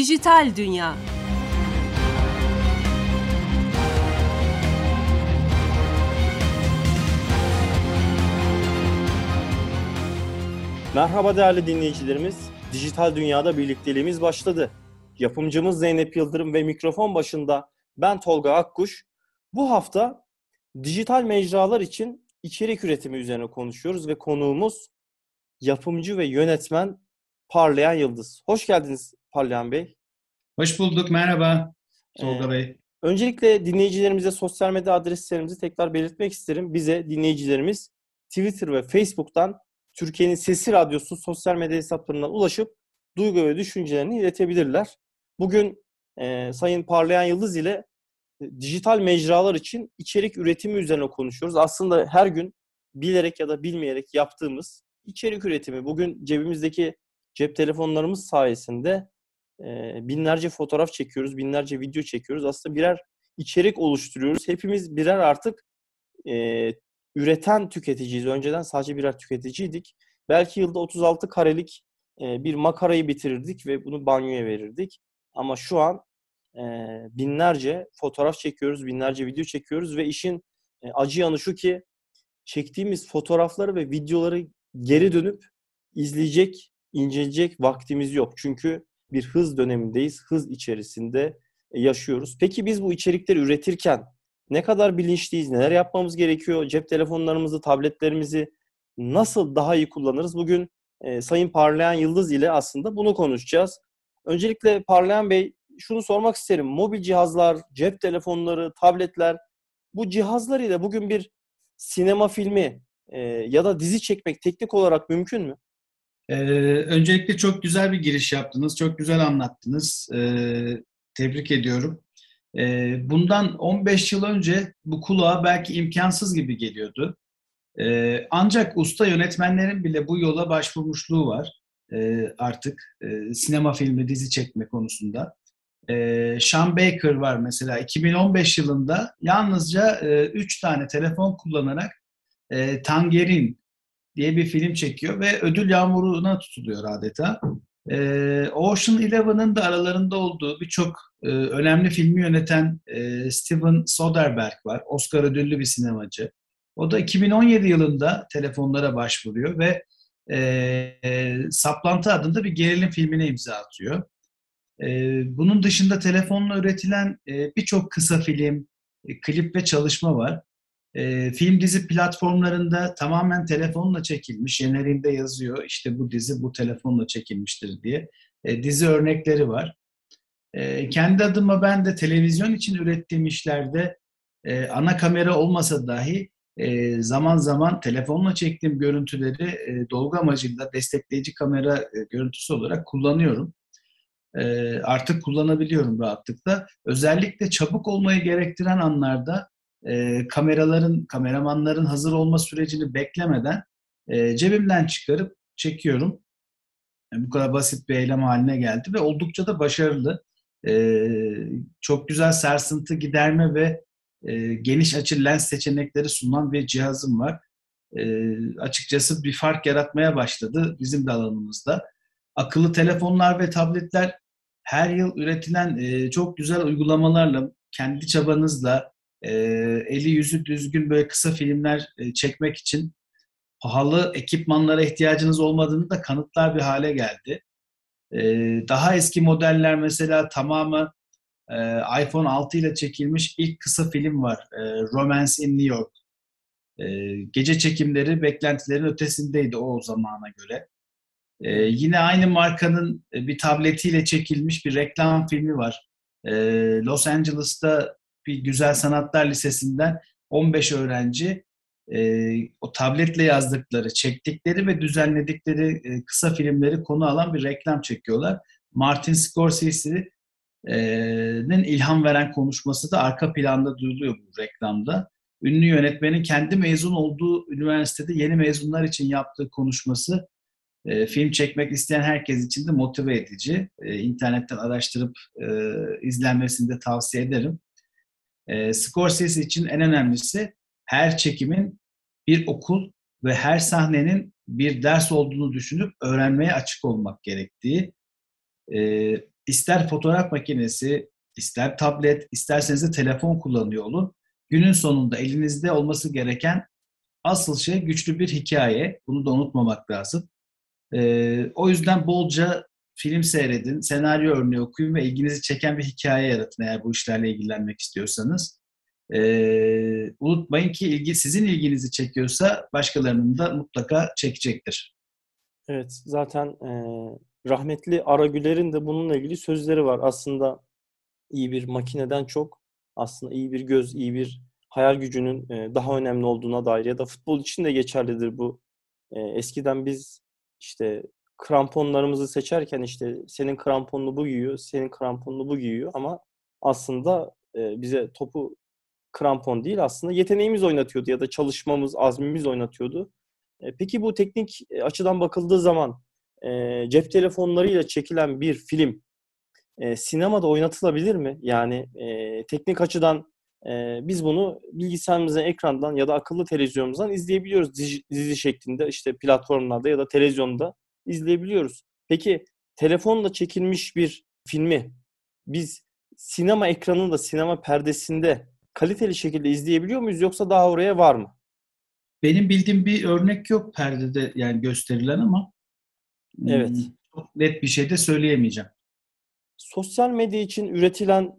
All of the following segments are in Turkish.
Dijital Dünya. Merhaba değerli dinleyicilerimiz. Dijital Dünya'da birlikteliğimiz başladı. Yapımcımız Zeynep Yıldırım ve mikrofon başında ben Tolga Akkuş. Bu hafta dijital mecralar için içerik üretimi üzerine konuşuyoruz ve konuğumuz yapımcı ve yönetmen Parlayan Yıldız. Hoş geldiniz Parlayan Bey. Hoş bulduk, merhaba Tolga Ee, Bey. Öncelikle dinleyicilerimize sosyal medya adreslerimizi tekrar belirtmek isterim. Bize dinleyicilerimiz Twitter ve Facebook'tan Türkiye'nin Sesi Radyosu sosyal medya hesaplarından ulaşıp duygu ve düşüncelerini iletebilirler. Bugün Sayın Parlayan Yıldız ile dijital mecralar için içerik üretimi üzerine konuşuyoruz. Aslında her gün bilerek ya da bilmeyerek yaptığımız içerik üretimi. Bugün cebimizdeki cep telefonlarımız sayesinde binlerce fotoğraf çekiyoruz, binlerce video çekiyoruz. Aslında birer içerik oluşturuyoruz. Hepimiz birer artık üreten tüketiciyiz. Önceden sadece birer tüketiciydik. Belki yılda 36 karelik bir makarayı bitirirdik ve bunu banyoya verirdik. Ama şu an binlerce fotoğraf çekiyoruz, binlerce video çekiyoruz ve işin acı yanı şu ki çektiğimiz fotoğrafları ve videoları geri dönüp izleyecek, inceleyecek vaktimiz yok. Çünkü bir hız dönemindeyiz, hız içerisinde yaşıyoruz. Peki biz bu içerikleri üretirken ne kadar bilinçliyiz, neler yapmamız gerekiyor? Cep telefonlarımızı, tabletlerimizi nasıl daha iyi kullanırız? Bugün Sayın Parlayan Yıldız ile aslında bunu konuşacağız. Öncelikle Parlayan Bey şunu sormak isterim. Mobil cihazlar, cep telefonları, tabletler bu cihazlar ile bugün bir sinema filmi ya da dizi çekmek teknik olarak mümkün mü? Öncelikle çok güzel bir giriş yaptınız, çok güzel anlattınız. Tebrik ediyorum. Bundan 15 yıl önce bu kulağa belki imkansız gibi geliyordu. Ancak usta yönetmenlerin bile bu yola başvurmuşluğu var artık sinema filmi, dizi çekme konusunda. Sean Baker var mesela 2015 yılında yalnızca 3 tane telefon kullanarak Tangerine diye bir film çekiyor ve ödül yağmuruna tutuluyor adeta. Ocean Eleven'ın da aralarında olduğu birçok önemli filmi yöneten Steven Soderbergh var. Oscar ödüllü bir sinemacı. O da 2017 yılında telefonlara başvuruyor ve Saplantı adında bir gerilim filmine imza atıyor. Bunun dışında telefonla üretilen birçok kısa film, klip ve çalışma var. Film dizi platformlarında tamamen telefonla çekilmiş, jeneriğinde yazıyor işte bu dizi bu telefonla çekilmiştir diye. Dizi örnekleri var. Kendi adıma ben de televizyon için ürettiğim işlerde ana kamera olmasa dahi zaman zaman telefonla çektiğim görüntüleri dolgu amacıyla destekleyici kamera görüntüsü olarak kullanıyorum. Artık kullanabiliyorum rahatlıkla. Özellikle çabuk olmayı gerektiren anlarda kameramanların hazır olma sürecini beklemeden cebimden çıkarıp çekiyorum. Bu kadar basit bir eylem haline geldi ve oldukça da başarılı. Çok güzel sarsıntı giderme ve geniş açı lens seçenekleri sunan bir cihazım var. Açıkçası bir fark yaratmaya başladı bizim de alanımızda. Akıllı telefonlar ve tabletler her yıl üretilen çok güzel uygulamalarla, kendi çabanızla eli yüzü düzgün böyle kısa filmler çekmek için pahalı ekipmanlara ihtiyacınız olmadığını da kanıtlar bir hale geldi. Daha eski modeller mesela tamamı iPhone 6 ile çekilmiş ilk kısa film var. Romance in New York. Gece çekimleri beklentilerin ötesindeydi o zamana göre. Yine aynı markanın bir tabletiyle çekilmiş bir reklam filmi var. Los Angeles'ta bir Güzel Sanatlar Lisesi'nden 15 öğrenci o tabletle yazdıkları, çektikleri ve düzenledikleri kısa filmleri konu alan bir reklam çekiyorlar. Martin Scorsese'nin ilham veren konuşması da arka planda duyuluyor bu reklamda. Ünlü yönetmenin kendi mezun olduğu üniversitede yeni mezunlar için yaptığı konuşması film çekmek isteyen herkes için de motive edici. İnternetten araştırıp izlenmesini de tavsiye ederim. Scorsese için en önemlisi her çekimin bir okul ve her sahnenin bir ders olduğunu düşünüp öğrenmeye açık olmak gerektiği. ister fotoğraf makinesi, ister tablet, isterseniz de telefon kullanıyor olun. Günün sonunda elinizde olması gereken asıl şey güçlü bir hikaye. Bunu da unutmamak lazım. O yüzden bolca film seyredin, senaryo örneği okuyun ve ilginizi çeken bir hikaye yaratın eğer bu işlerle ilgilenmek istiyorsanız. Unutmayın ki sizin ilginizi çekiyorsa başkalarının da mutlaka çekecektir. Evet, zaten rahmetli Ara Güler'in de bununla ilgili sözleri var. Aslında iyi bir makineden çok aslında iyi bir göz, iyi bir hayal gücünün daha önemli olduğuna dair ya da futbol için de geçerlidir bu. Eskiden biz işte kramponlarımızı seçerken işte senin kramponunu bu giyiyor, senin kramponunu bu giyiyor ama aslında bize topu krampon değil aslında yeteneğimiz oynatıyordu ya da çalışmamız, azmimiz oynatıyordu. Peki bu teknik açıdan bakıldığı zaman cep telefonlarıyla çekilen bir film sinemada oynatılabilir mi? Yani teknik açıdan biz bunu bilgisayarımızın ekrandan ya da akıllı televizyonumuzdan izleyebiliyoruz. Dizi şeklinde işte platformlarda ya da televizyonda izleyebiliyoruz. Peki telefonla çekilmiş bir filmi biz sinema ekranında, sinema perdesinde kaliteli şekilde izleyebiliyor muyuz yoksa daha oraya var mı? Benim bildiğim bir örnek yok perdede yani gösterilen ama Evet. çok net bir şey de söyleyemeyeceğim. Sosyal medya için üretilen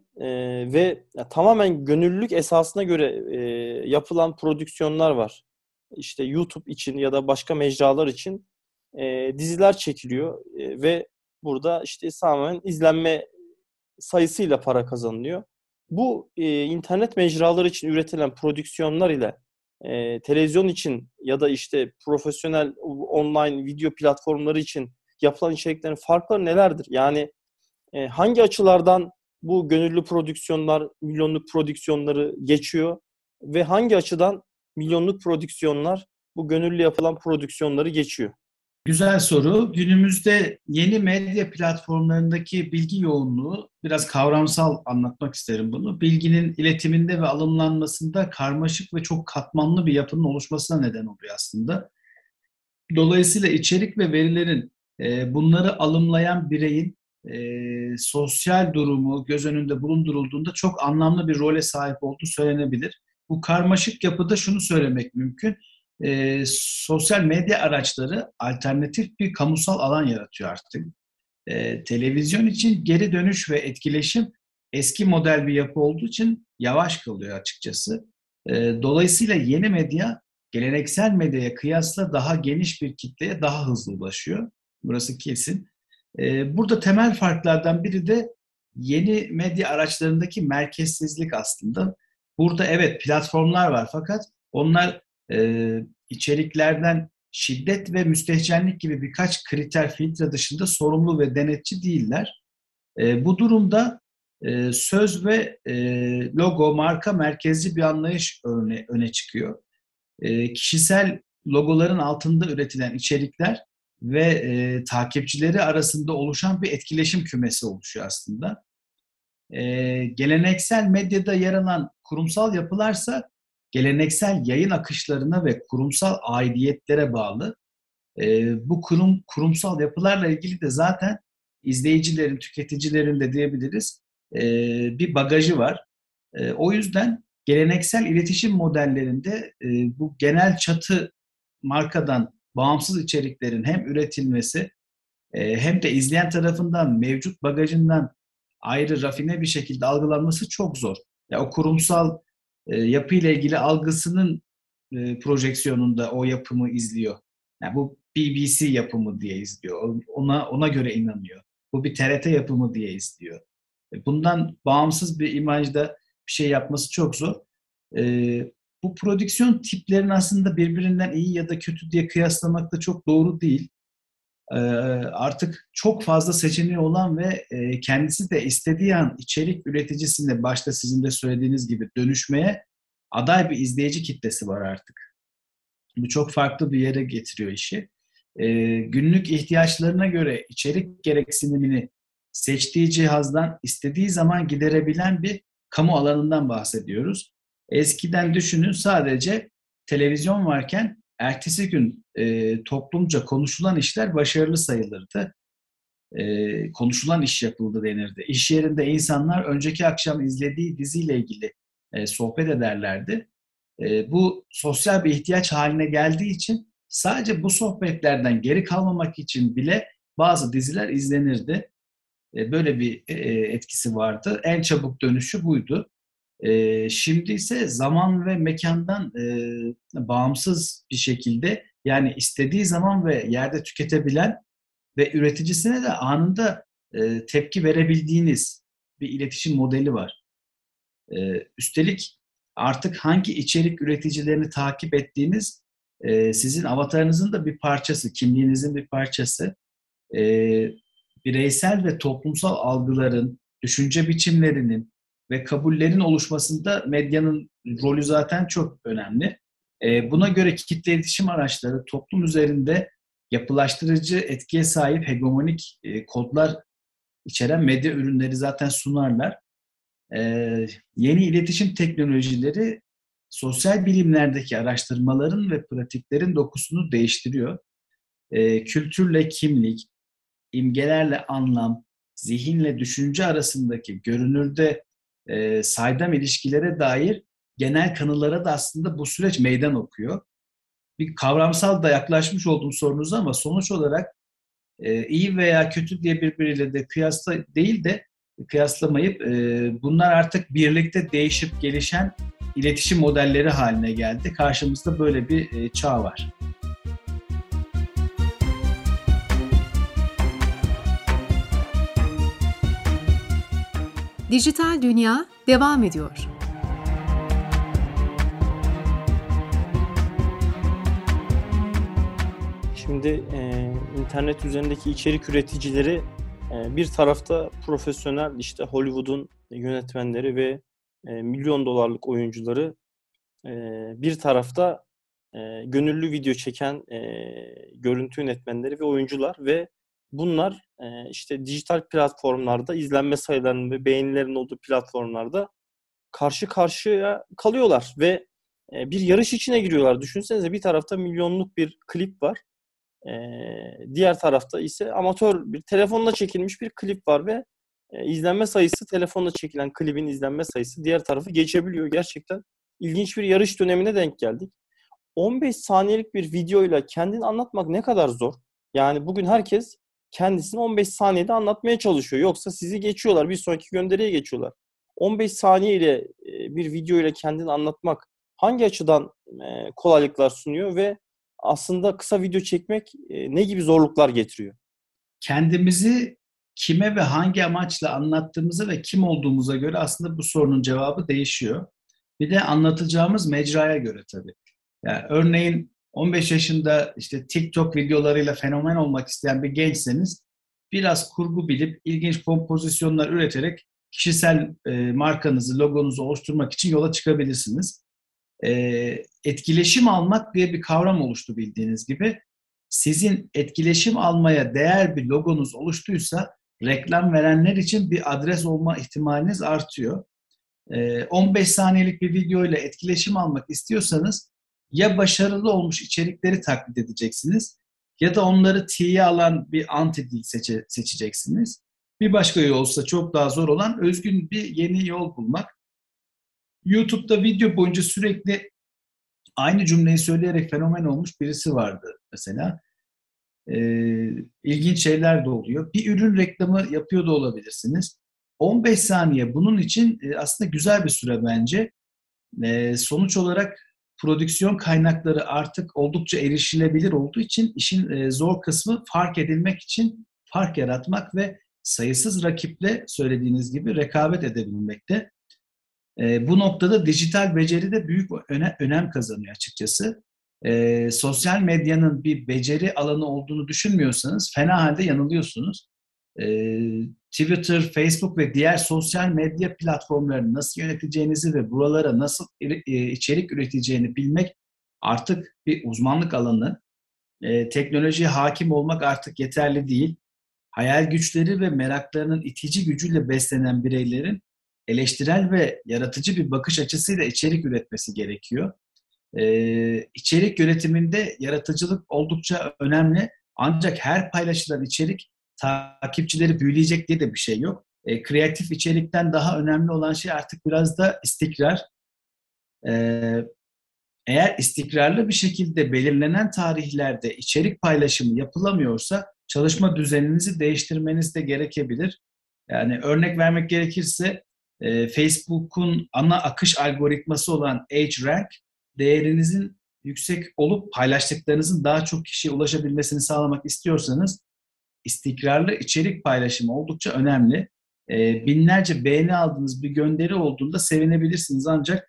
ve tamamen gönüllülük esasına göre yapılan prodüksiyonlar var. İşte YouTube için ya da başka mecralar için diziler çekiliyor ve burada işte tamamen izlenme sayısıyla para kazanılıyor. Bu internet mecraları için üretilen prodüksiyonlar ile televizyon için ya da işte profesyonel online video platformları için yapılan içeriklerin farkları nelerdir? Yani hangi açılardan bu gönüllü prodüksiyonlar, milyonluk prodüksiyonları geçiyor ve hangi açıdan milyonluk prodüksiyonlar bu gönüllü yapılan prodüksiyonları geçiyor? Güzel soru. Günümüzde yeni medya platformlarındaki bilgi yoğunluğu, biraz kavramsal anlatmak isterim bunu. Bilginin iletiminde ve alımlanmasında karmaşık ve çok katmanlı bir yapının oluşmasına neden oluyor aslında. Dolayısıyla içerik ve verilerin bunları alımlayan bireyin sosyal durumu göz önünde bulundurulduğunda çok anlamlı bir role sahip olduğu söylenebilir. Bu karmaşık yapıda şunu söylemek mümkün. Sosyal medya araçları alternatif bir kamusal alan yaratıyor artık. Televizyon için geri dönüş ve etkileşim eski model bir yapı olduğu için yavaş kalıyor açıkçası. Dolayısıyla yeni medya geleneksel medyaya kıyasla daha geniş bir kitleye daha hızlı ulaşıyor. Burası kesin. Burada temel farklardan biri de yeni medya araçlarındaki merkezsizlik aslında. Burada evet platformlar var fakat onlar içeriklerden şiddet ve müstehcenlik gibi birkaç kriter filtre dışında sorumlu ve denetçi değiller. Bu durumda söz ve logo, marka merkezci bir anlayış öne çıkıyor. Kişisel logoların altında üretilen içerikler ve takipçileri arasında oluşan bir etkileşim kümesi oluşuyor aslında. Geleneksel medyada yer alan kurumsal yapılarsa geleneksel yayın akışlarına ve kurumsal aidiyetlere bağlı. Bu kurumsal yapılarla ilgili de zaten izleyicilerin, tüketicilerin de diyebiliriz bir bagajı var. O yüzden geleneksel iletişim modellerinde bu genel çatı markadan bağımsız içeriklerin hem üretilmesi hem de izleyen tarafından mevcut bagajından ayrı rafine bir şekilde algılanması çok zor. Ya o kurumsal yapıyla ilgili algısının projeksiyonunda o yapımı izliyor. Yani bu BBC yapımı diye izliyor. Ona göre inanıyor. Bu bir TRT yapımı diye izliyor. Bundan bağımsız bir imajda bir şey yapması çok zor. Bu prodüksiyon tiplerini aslında birbirinden iyi ya da kötü diye kıyaslamak da çok doğru değil. Artık çok fazla seçeneği olan ve kendisi de istediği an içerik üreticisinde başta sizin de söylediğiniz gibi dönüşmeye aday bir izleyici kitlesi var artık. Bu çok farklı bir yere getiriyor işi. Günlük ihtiyaçlarına göre içerik gereksinimini seçtiği cihazdan istediği zaman giderebilen bir kamu alanından bahsediyoruz. Eskiden düşünün sadece televizyon varken ertesi gün toplumca konuşulan işler başarılı sayılırdı. konuşulan iş yapıldı denirdi. İş yerinde insanlar önceki akşam izlediği diziyle ilgili sohbet ederlerdi. Bu sosyal bir ihtiyaç haline geldiği için sadece bu sohbetlerden geri kalmamak için bile bazı diziler izlenirdi. Böyle bir etkisi vardı. En çabuk dönüşü buydu. Şimdi ise zaman ve mekandan bağımsız bir şekilde, yani istediği zaman ve yerde tüketebilen ve üreticisine de anında tepki verebildiğiniz bir iletişim modeli var. Üstelik artık hangi içerik üreticilerini takip ettiğiniz sizin avatarınızın da bir parçası, kimliğinizin bir parçası. E, Bireysel ve toplumsal algıların, düşünce biçimlerinin ve kabullerin oluşmasında medyanın rolü zaten çok önemli. Buna göre kitle iletişim araçları toplum üzerinde yapılaştırıcı etkiye sahip hegemonik kodlar içeren medya ürünleri zaten sunarlar. Yeni iletişim teknolojileri sosyal bilimlerdeki araştırmaların ve pratiklerin dokusunu değiştiriyor. Kültürle kimlik, imgelerle anlam, zihinle düşünce arasındaki görünürde saydam ilişkilere dair genel kanılara da aslında bu süreç meydan okuyor. Bir kavramsal da yaklaşmış olduğum sorunuza, ama sonuç olarak iyi veya kötü diye birbiriyle de kıyaslamayıp bunlar artık birlikte değişip gelişen iletişim modelleri haline geldi. Karşımızda böyle bir çağ var. Dijital Dünya devam ediyor. Şimdi internet üzerindeki içerik üreticileri bir tarafta profesyonel, işte Hollywood'un yönetmenleri ve milyon dolarlık oyuncuları, bir tarafta gönüllü video çeken görüntü yönetmenleri ve oyuncular ve bunlar işte dijital platformlarda izlenme sayılarının ve beğenilerin olduğu platformlarda karşı karşıya kalıyorlar ve bir yarış içine giriyorlar. Düşünsenize, bir tarafta milyonluk bir klip var. Diğer tarafta ise amatör bir telefonla çekilmiş bir klip var ve izlenme sayısı, telefonla çekilen klibin izlenme sayısı diğer tarafı geçebiliyor. Gerçekten ilginç bir yarış dönemine denk geldik. 15 saniyelik bir videoyla kendini anlatmak ne kadar zor. Yani bugün herkes kendisini 15 saniyede anlatmaya çalışıyor. Yoksa sizi geçiyorlar, bir sonraki gönderiye geçiyorlar. 15 saniye ile bir video ile kendini anlatmak hangi açıdan kolaylıklar sunuyor ve aslında kısa video çekmek ne gibi zorluklar getiriyor? Kendimizi kime ve hangi amaçla anlattığımıza ve kim olduğumuza göre aslında bu sorunun cevabı değişiyor. Bir de anlatacağımız mecraya göre tabii. Yani örneğin 15 yaşında işte TikTok videolarıyla fenomen olmak isteyen bir gençseniz, biraz kurgu bilip ilginç kompozisyonlar üreterek kişisel markanızı, logonuzu oluşturmak için yola çıkabilirsiniz. Etkileşim almak diye bir kavram oluştu bildiğiniz gibi. Sizin etkileşim almaya değer bir logonuz oluştuysa reklam verenler için bir adres olma ihtimaliniz artıyor. 15 saniyelik bir video ile etkileşim almak istiyorsanız ya başarılı olmuş içerikleri taklit edeceksiniz ya da onları tiye alan bir anti-dil seçeceksiniz. Bir başka yolsa, çok daha zor olan, özgün bir yeni yol bulmak. YouTube'da video boyunca sürekli aynı cümleyi söyleyerek fenomen olmuş birisi vardı mesela. İlginç şeyler de oluyor. Bir ürün reklamı yapıyor da olabilirsiniz. 15 saniye bunun için aslında güzel bir süre bence. Sonuç olarak prodüksiyon kaynakları artık oldukça erişilebilir olduğu için işin zor kısmı fark edilmek için fark yaratmak ve sayısız rakiple, söylediğiniz gibi, rekabet edebilmekte. Bu noktada dijital beceri de büyük önem kazanıyor açıkçası. Sosyal medyanın bir beceri alanı olduğunu düşünmüyorsanız fena halde yanılıyorsunuz. Twitter, Facebook ve diğer sosyal medya platformlarını nasıl yöneteceğinizi ve buralara nasıl içerik üreteceğini bilmek artık bir uzmanlık alanı. Teknolojiye hakim olmak artık yeterli değil. Hayal güçleri ve meraklarının itici gücüyle beslenen bireylerin eleştirel ve yaratıcı bir bakış açısıyla içerik üretmesi gerekiyor. İçerik yönetiminde yaratıcılık oldukça önemli. Ancak her paylaşılan içerik takipçileri büyüleyecek diye de bir şey yok. Kreatif içerikten daha önemli olan şey artık biraz da istikrar. E, Eğer istikrarlı bir şekilde belirlenen tarihlerde içerik paylaşımı yapılamıyorsa çalışma düzeninizi değiştirmeniz de gerekebilir. Yani örnek vermek gerekirse Facebook'un ana akış algoritması olan PageRank değerinizin yüksek olup paylaştıklarınızın daha çok kişiye ulaşabilmesini sağlamak istiyorsanız istikrarlı içerik paylaşımı oldukça önemli. Binlerce beğeni aldığınız bir gönderi olduğunda sevinebilirsiniz ancak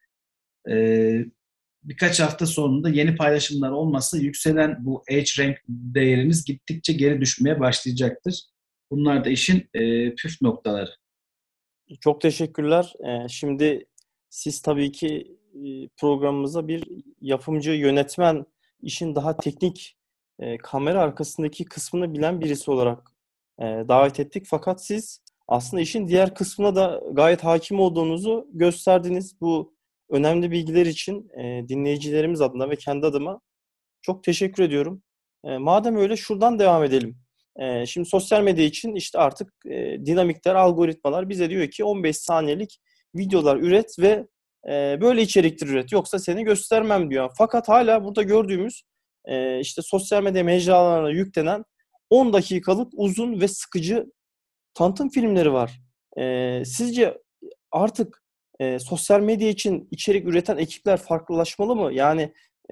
birkaç hafta sonunda yeni paylaşımlar olmazsa yükselen bu PageRank değeriniz gittikçe geri düşmeye başlayacaktır. Bunlar da işin püf noktaları. Çok teşekkürler. Şimdi siz tabii ki programımıza bir yapımcı, yönetmen, işin daha teknik kamera arkasındaki kısmını bilen birisi olarak davet ettik. Fakat siz aslında işin diğer kısmına da gayet hakim olduğunuzu gösterdiniz. Bu önemli bilgiler için dinleyicilerimiz adına ve kendi adıma çok teşekkür ediyorum. Madem öyle şuradan devam edelim. Şimdi sosyal medya için işte artık dinamikler, algoritmalar bize diyor ki 15 saniyelik videolar üret ve böyle içerikler üret. Yoksa seni göstermem diyor. Fakat hala burada gördüğümüz işte sosyal medya mecralarına yüklenen 10 dakikalık uzun ve sıkıcı tanıtım filmleri var. Sizce artık sosyal medya için içerik üreten ekipler farklılaşmalı mı? Yani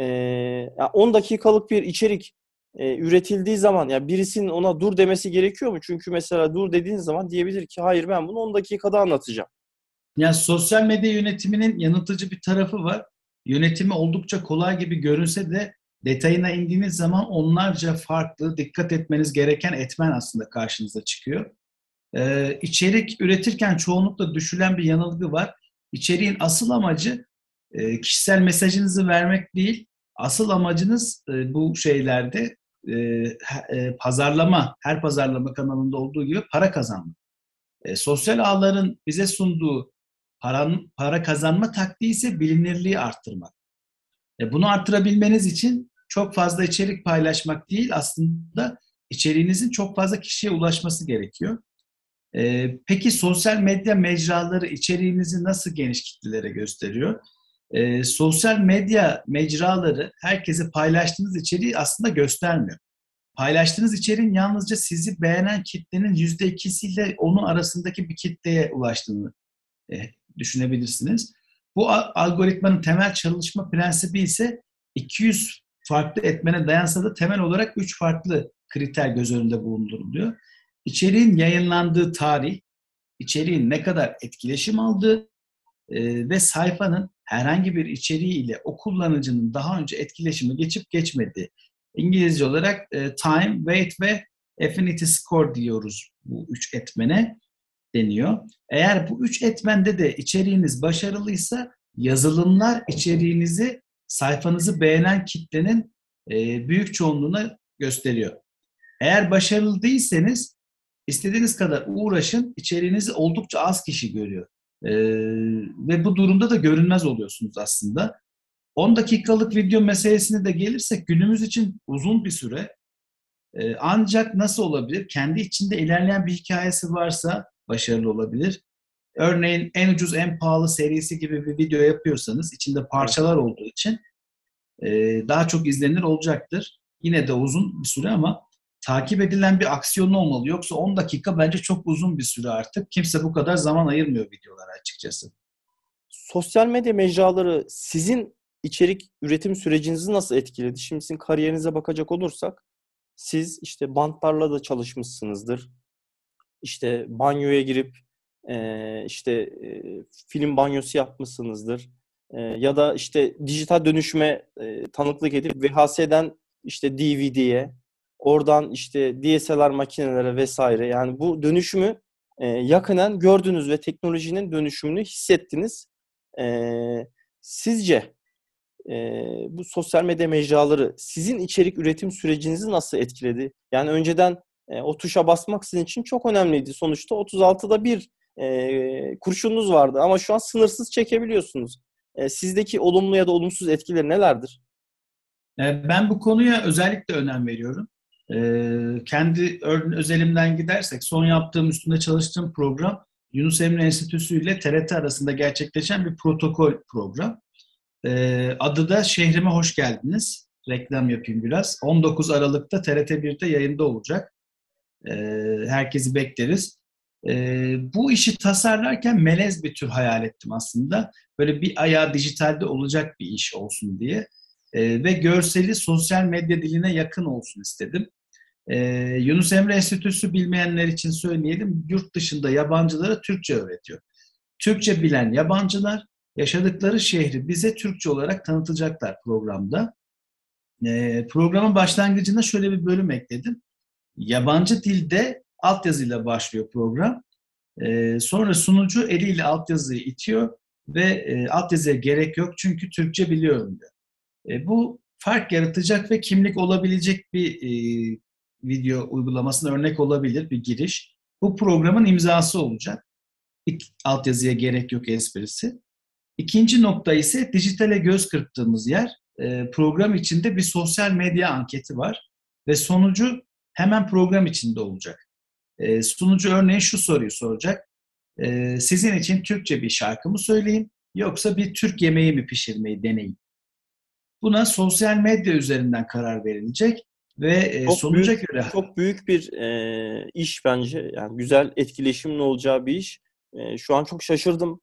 10 dakikalık bir içerik üretildiği zaman ya birisinin ona dur demesi gerekiyor mu? Çünkü mesela dur dediğin zaman diyebilir ki hayır ben bunu 10 dakikada anlatacağım. Yani sosyal medya yönetiminin yanıltıcı bir tarafı var. Yönetimi oldukça kolay gibi görünse de detayına indiğiniz zaman onlarca farklı dikkat etmeniz gereken etmen aslında karşınıza çıkıyor. İçerik üretirken çoğunlukla düşülen bir yanılgı var. İçeriğin asıl amacı kişisel mesajınızı vermek değil. Asıl amacınız bu şeylerde pazarlama, her pazarlama kanalında olduğu gibi para kazanmak. Sosyal ağların bize sunduğu para kazanma taktiği ise bilinirliği arttırmak. Bunu arttırabilmeniz için çok fazla içerik paylaşmak değil, aslında içeriğinizin çok fazla kişiye ulaşması gerekiyor. Peki sosyal medya mecraları içeriğinizi nasıl geniş kitlelere gösteriyor? Sosyal medya mecraları herkese paylaştığınız içeriği aslında göstermiyor. Paylaştığınız içeriğin yalnızca sizi beğenen kitlenin %2'siyle onun arasındaki bir kitleye ulaştığını düşünebilirsiniz. Bu algoritmanın temel çalışma prensibi ise 200 farklı etmene dayansa da temel olarak 3 farklı kriter göz önünde bulunduruluyor. İçeriğin yayınlandığı tarih, içeriğin ne kadar etkileşim aldığı ve sayfanın herhangi bir içeriği ile o kullanıcının daha önce etkileşimi geçip geçmediği. İngilizce olarak time, weight ve affinity score diyoruz bu 3 etmene deniyor. Eğer bu 3 etmende de içeriğiniz başarılıysa yazılımlar içeriğinizi sayfanızı beğenen kitlenin büyük çoğunluğuna gösteriyor. Eğer başarılı değilseniz istediğiniz kadar uğraşın, içeriğinizi oldukça az kişi görüyor. Ve bu durumda da görünmez oluyorsunuz aslında. 10 dakikalık video meselesine de gelirsek günümüz için uzun bir süre. Ancak nasıl olabilir? Kendi içinde ilerleyen bir hikayesi varsa başarılı olabilir. Örneğin en ucuz en pahalı serisi gibi bir video yapıyorsanız içinde parçalar olduğu için daha çok izlenir olacaktır. Yine de uzun bir süre ama takip edilen bir aksiyonu olmalı. Yoksa 10 dakika bence çok uzun bir süre artık. Kimse bu kadar zaman ayırmıyor videolara açıkçası. Sosyal medya mecraları sizin içerik üretim sürecinizi nasıl etkiledi? Şimdi sizin kariyerinize bakacak olursak siz işte bantlarla da çalışmışsınızdır. İşte banyoya girip film banyosu yapmışsınızdır. Ya da işte dijital dönüşüme tanıklık edip VHS'den işte DVD'ye, oradan işte DSLR makinelere vesaire. Yani bu dönüşümü yakından gördünüz ve teknolojinin dönüşümünü hissettiniz. Sizce bu sosyal medya mecraları sizin içerik üretim sürecinizi nasıl etkiledi? Yani önceden o tuşa basmak sizin için çok önemliydi. Sonuçta 36'da bir kurşununuz vardı ama şu an sınırsız çekebiliyorsunuz. Sizdeki olumlu ya da olumsuz etkileri nelerdir? Ben bu konuya özellikle önem veriyorum. Kendi özelimden gidersek son yaptığım üstünde çalıştığım program Yunus Emre Enstitüsü ile TRT arasında gerçekleşen bir protokol program. Adı da Şehrime Hoş Geldiniz. Reklam yapayım biraz. 19 Aralık'ta TRT 1'de yayında olacak. Herkesi bekleriz. Bu işi tasarlarken melez bir tür hayal ettim aslında. Böyle bir ayağı dijitalde olacak bir iş olsun diye. Ve görseli sosyal medya diline yakın olsun istedim. Yunus Emre Enstitüsü bilmeyenler için söyleyelim. Yurt dışında yabancılara Türkçe öğretiyor. Türkçe bilen yabancılar yaşadıkları şehri bize Türkçe olarak tanıtacaklar programda. Programın başlangıcında şöyle bir bölüm ekledim. Yabancı dilde altyazıyla başlıyor program. Sonra sunucu eliyle altyazıyı itiyor ve altyazıya gerek yok çünkü Türkçe biliyorum diyor. Bu fark yaratacak ve kimlik olabilecek bir video uygulamasına örnek olabilir bir giriş. Bu programın imzası olacak. Altyazıya gerek yok esprisi. İkinci nokta ise dijitale göz kırptığımız yer. Program içinde bir sosyal medya anketi var ve sonucu hemen program içinde olacak. Sunucu örneğin şu soruyu soracak. Sizin için Türkçe bir şarkı mı söyleyeyim yoksa bir Türk yemeği mi pişirmeyi deneyin? Buna sosyal medya üzerinden karar verilecek ve sonuca göre... Çok büyük bir iş bence. Yani güzel etkileşimin olacağı bir iş. Şu an çok şaşırdım.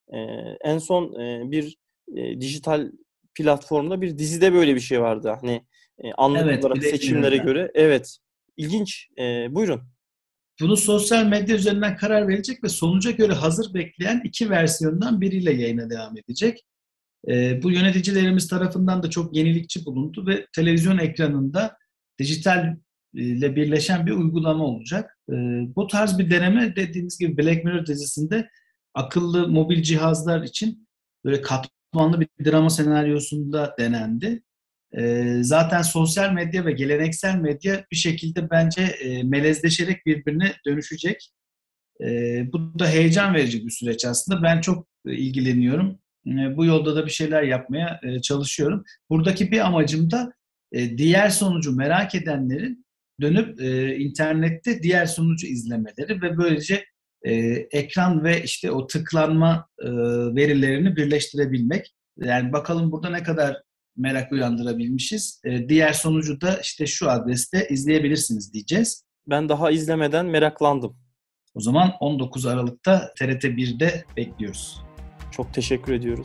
En son bir dijital platformda bir dizide böyle bir şey vardı. Hani anlık Evet, olarak Black seçimlere Mirror'da. göre. Evet. İlginç. Buyurun. Bunu sosyal medya üzerinden karar verecek ve sonuca göre hazır bekleyen 2 versiyondan biriyle yayına devam edecek. Bu yöneticilerimiz tarafından da çok yenilikçi bulundu ve televizyon ekranında dijital ile birleşen bir uygulama olacak. Bu tarz bir deneme dediğimiz gibi Black Mirror dizisinde akıllı mobil cihazlar için böyle katmanlı bir drama senaryosunda denendi. Zaten sosyal medya ve geleneksel medya bir şekilde bence melezleşerek birbirine dönüşecek. Bu da heyecan verici bir süreç aslında. Ben çok ilgileniyorum. Bu yolda da bir şeyler yapmaya çalışıyorum. Buradaki bir amacım da diğer sonucu merak edenlerin dönüp internette diğer sonucu izlemeleri ve böylece ekran ve işte o tıklanma verilerini birleştirebilmek. Yani bakalım burada ne kadar merak uyandırabilmişiz. Diğer sonucu da işte şu adreste izleyebilirsiniz diyeceğiz. Ben daha izlemeden meraklandım. O zaman 19 Aralık'ta TRT 1'de bekliyoruz. Çok teşekkür ediyoruz.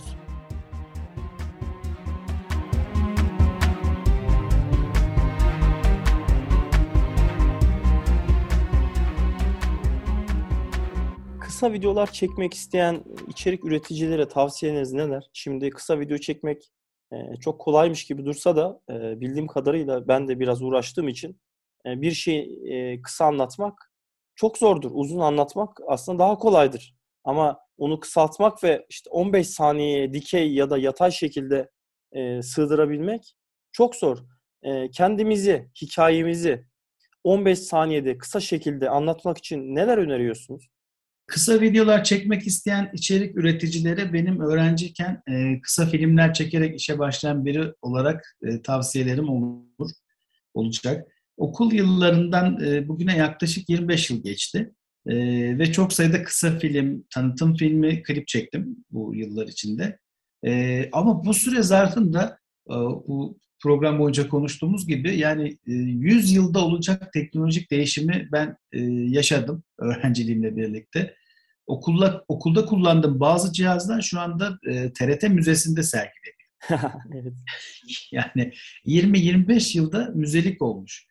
Kısa videolar çekmek isteyen içerik üreticilere tavsiyeniz neler? Şimdi kısa video çekmek çok kolaymış gibi dursa da bildiğim kadarıyla ben de biraz uğraştığım için bir şeyi kısa anlatmak çok zordur. Uzun anlatmak aslında daha kolaydır. Ama onu kısaltmak ve işte 15 saniyeye dikey ya da yatay şekilde sığdırabilmek çok zor. Kendimizi, hikayemizi 15 saniyede kısa şekilde anlatmak için neler öneriyorsunuz? Kısa videolar çekmek isteyen içerik üreticilere benim öğrenciyken kısa filmler çekerek işe başlayan biri olarak tavsiyelerim olacak. Okul yıllarından bugüne yaklaşık 25 yıl geçti. Ve çok sayıda kısa film, tanıtım filmi, klip çektim bu yıllar içinde. Ama bu süre zarfında bu program boyunca konuştuğumuz gibi yani 100 yılda olacak teknolojik değişimi ben yaşadım öğrenciliğimle birlikte. Okulda kullandığım bazı cihazlar şu anda TRT Müzesi'nde sergileniyor. Evet. Yani 20-25 yılda müzelik olmuş.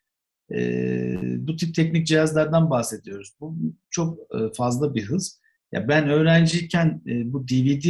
Bu tip teknik cihazlardan bahsediyoruz. Bu çok fazla bir hız. Ya ben öğrenciyken bu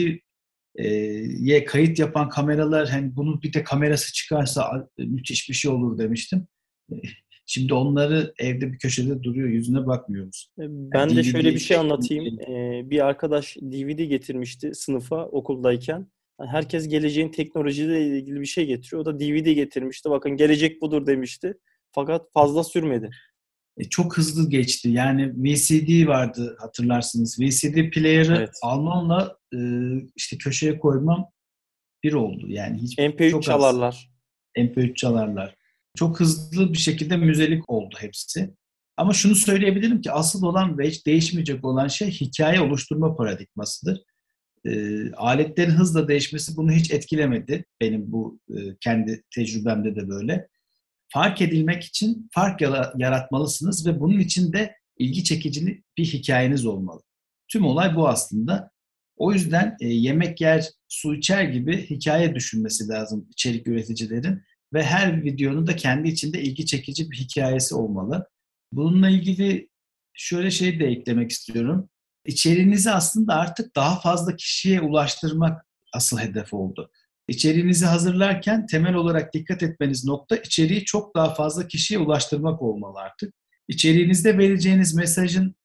DVD'ye kayıt yapan kameralar hani bunun bir de kamerası çıkarsa müthiş bir şey olur demiştim. Şimdi onları evde bir köşede duruyor, yüzüne bakmıyoruz. Yani Ben de şöyle bir şey DVD anlatayım. Bir arkadaş DVD getirmişti sınıfa okuldayken. Herkes geleceğin teknolojiyle ilgili bir şey getiriyor. O da DVD getirmişti. Bakın gelecek budur demişti. Fakat fazla sürmedi. Çok hızlı geçti. Yani VCD vardı hatırlarsınız. VCD player'ı Evet. almamla işte köşeye koymam bir oldu. Yani hiç MP3 çok az. çalarlar. MP3 çalarlar. Çok hızlı bir şekilde müzelik oldu hepsi. Ama şunu söyleyebilirim ki asıl olan ve hiç değişmeyecek olan şey hikaye oluşturma paradigmasıdır. Aletlerin hızla değişmesi bunu hiç etkilemedi. Benim bu kendi tecrübemde de böyle. Fark edilmek için fark yaratmalısınız ve bunun için de ilgi çekici bir hikayeniz olmalı. Tüm olay bu aslında. O yüzden yemek yer, su içer gibi hikaye düşünmesi lazım içerik üreticilerin ve her videonun da kendi içinde ilgi çekici bir hikayesi olmalı. Bununla ilgili şöyle şey de eklemek istiyorum. İçeriğinizi aslında artık daha fazla kişiye ulaştırmak asıl hedef oldu. İçeriğinizi hazırlarken temel olarak dikkat etmeniz nokta içeriği çok daha fazla kişiye ulaştırmak olmalı artık. İçeriğinizde vereceğiniz mesajın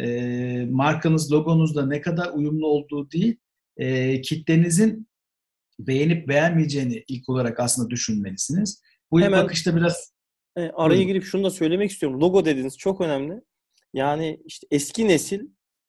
markanız, logonuzla ne kadar uyumlu olduğu değil, kitlenizin beğenip beğenmeyeceğini ilk olarak aslında düşünmelisiniz. Bu ilk Hemen bakışta biraz... araya Buyurun. girip şunu da söylemek istiyorum. Logo dediniz, çok önemli. Yani işte eski nesil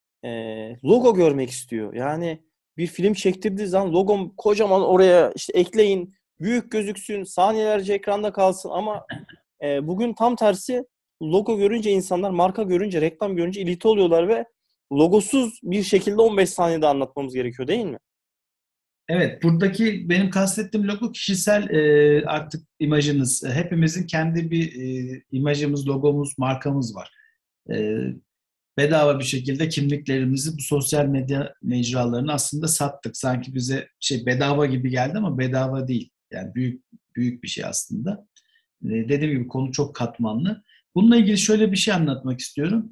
logo görmek istiyor. Yani bir film çektirdiği zaman logom kocaman oraya işte ekleyin, büyük gözüksün, saniyelerce ekranda kalsın ama bugün tam tersi, logo görünce insanlar, marka görünce, reklam görünce irite oluyorlar ve logosuz bir şekilde 15 saniyede anlatmamız gerekiyor, değil mi? Evet, buradaki benim kastettiğim logo kişisel artık imajınız. Hepimizin kendi bir imajımız, logomuz, markamız var. E, Bedava bir şekilde kimliklerimizi bu sosyal medya mecralarına aslında sattık. Sanki bize şey bedava gibi geldi ama bedava değil. Yani büyük büyük bir şey aslında. Dediğim gibi konu çok katmanlı. Bununla ilgili şöyle bir şey anlatmak istiyorum.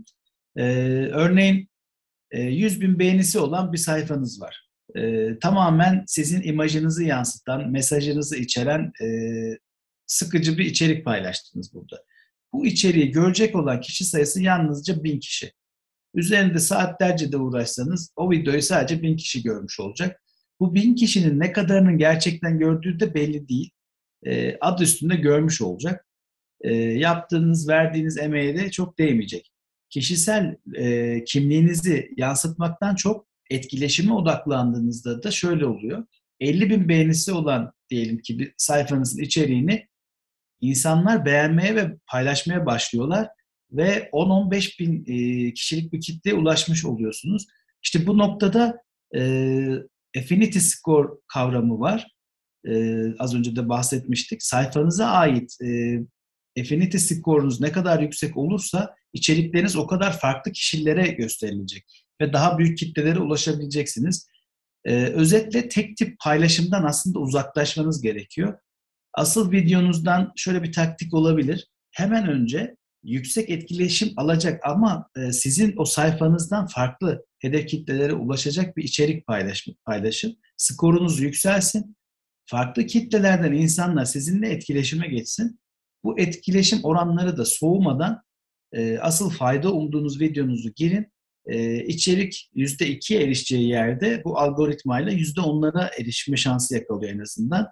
Örneğin 100 bin beğenisi olan bir sayfanız var. Tamamen sizin imajınızı yansıtan, mesajınızı içeren sıkıcı bir içerik paylaştınız burada. Bu içeriği görecek olan kişi sayısı yalnızca 1000 kişi. Üzerinde saatlerce de uğraşsanız o videoyu sadece 1000 kişi görmüş olacak. Bu 1000 kişinin ne kadarının gerçekten gördüğü de belli değil. Adı üstünde görmüş olacak. Yaptığınız, verdiğiniz emeğe de çok değmeyecek. Kişisel kimliğinizi yansıtmaktan çok etkileşime odaklandığınızda da şöyle oluyor. 50 bin beğenisi olan diyelim ki bir sayfanızın içeriğini insanlar beğenmeye ve paylaşmaya başlıyorlar ve 10-15 bin kişilik bir kitleye ulaşmış oluyorsunuz. İşte bu noktada affinity score kavramı var. Az önce de bahsetmiştik. Sayfanıza ait affinity score'unuz ne kadar yüksek olursa içerikleriniz o kadar farklı kişilere gösterilecek ve daha büyük kitlelere ulaşabileceksiniz. Özetle tek tip paylaşımdan aslında uzaklaşmanız gerekiyor. Asıl videonuzdan şöyle bir taktik olabilir. Hemen önce yüksek etkileşim alacak ama sizin o sayfanızdan farklı hedef kitlelere ulaşacak bir içerik paylaşın. Skorunuz yükselsin. Farklı kitlelerden insanlar sizinle etkileşime geçsin. Bu etkileşim oranları da soğumadan asıl fayda umduğunuz videonuzu girin. İçerik %2'ye erişeceği yerde bu algoritmayla %10'lara erişme şansı yakalıyor en azından.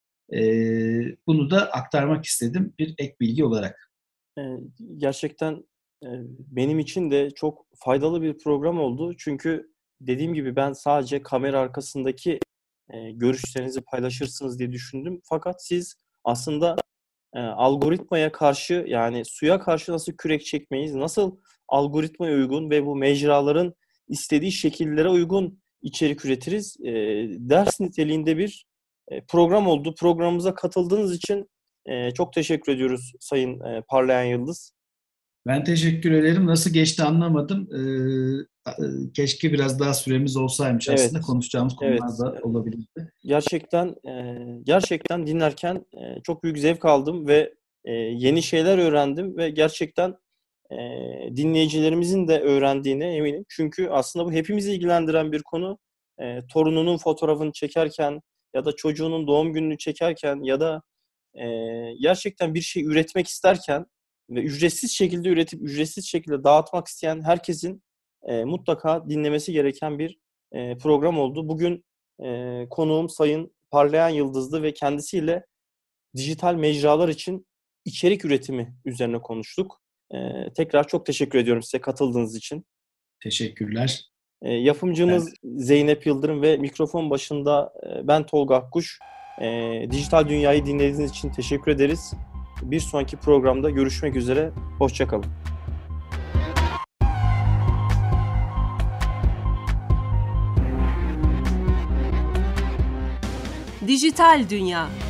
Bunu da aktarmak istedim bir ek bilgi olarak. Gerçekten benim için de çok faydalı bir program oldu. Çünkü dediğim gibi ben sadece kamera arkasındaki görüşlerinizi paylaşırsınız diye düşündüm. Fakat siz aslında algoritmaya karşı, yani suya karşı nasıl kürek çekmeyiz, nasıl algoritmaya uygun ve bu mecraların istediği şekillere uygun içerik üretiriz, ders niteliğinde bir program oldu. Programımıza katıldığınız için çok teşekkür ediyoruz Sayın Parlayan Yıldız. Ben teşekkür ederim. Nasıl geçti anlamadım. Keşke biraz daha süremiz olsaymış Evet, aslında. Konuşacağımız evet. konular da olabilirdi. Gerçekten dinlerken çok büyük zevk aldım ve yeni şeyler öğrendim ve gerçekten dinleyicilerimizin de öğrendiğine eminim. Çünkü aslında bu hepimizi ilgilendiren bir konu. Torununun fotoğrafını çekerken ya da çocuğunun doğum gününü çekerken ya da gerçekten bir şey üretmek isterken ve ücretsiz şekilde üretip ücretsiz şekilde dağıtmak isteyen herkesin mutlaka dinlemesi gereken bir program oldu. Bugün konuğum Sayın Parlayan Yıldız'dı ve kendisiyle dijital mecralar için içerik üretimi üzerine konuştuk. Tekrar çok teşekkür ediyorum size katıldığınız için. Teşekkürler. Yapımcımız Zeynep Yıldırım ve mikrofon başında ben Tolga Akkuş. Dijital Dünyayı dinlediğiniz için teşekkür ederiz. Bir sonraki programda görüşmek üzere. Hoşça kalın. Dijital Dünya.